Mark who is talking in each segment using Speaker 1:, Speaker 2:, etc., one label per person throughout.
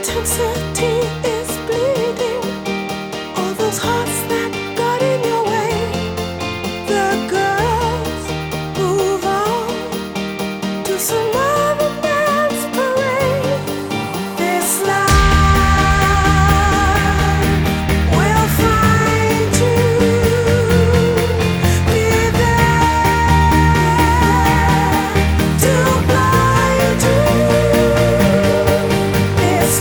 Speaker 1: intensity is bleeding. All those hearts that got in your way. The girls move on to some other man's parade. This life will find you. Be there to blind you. It's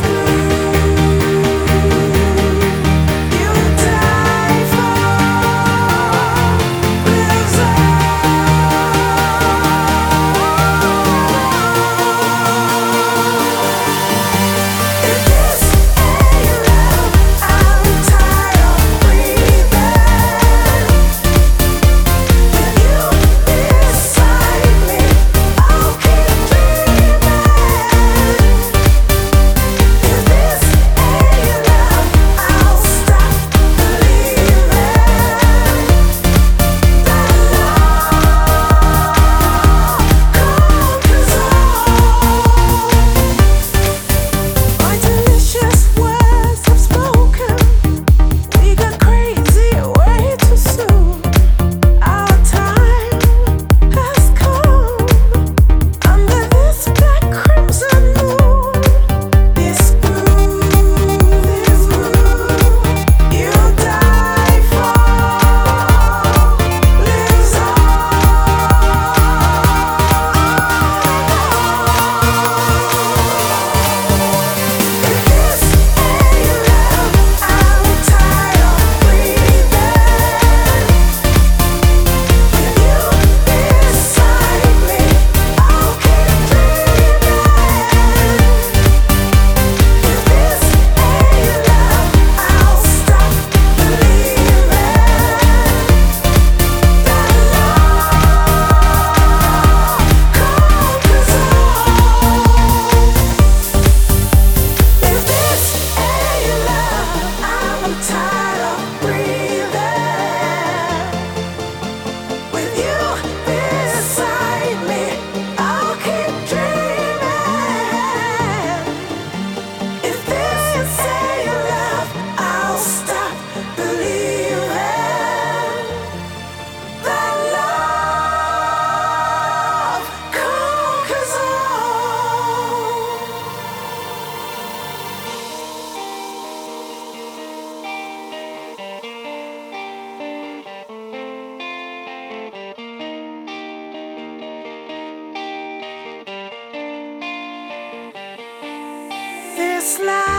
Speaker 1: you die for lives on. If this ain't love, I'm tired of breathing. With you beside me, I'll keep dreaming. If this ain't love, I'll stop believing that love conquers all. My delicious words have spoken. We got crazy way too soon. Our time has come under this black crimson moon. This groove, you die for lives on. If this ain't love, I'm tired of breathing. With you beside me, I'll keep dreaming. If this ain't love, I'll stop believing that love conquers all. If this ain't love, I'm tired of breathing. With you beside me, I'll keep dreaming. If this ain't love, I'll stop believing that love conquers all. This life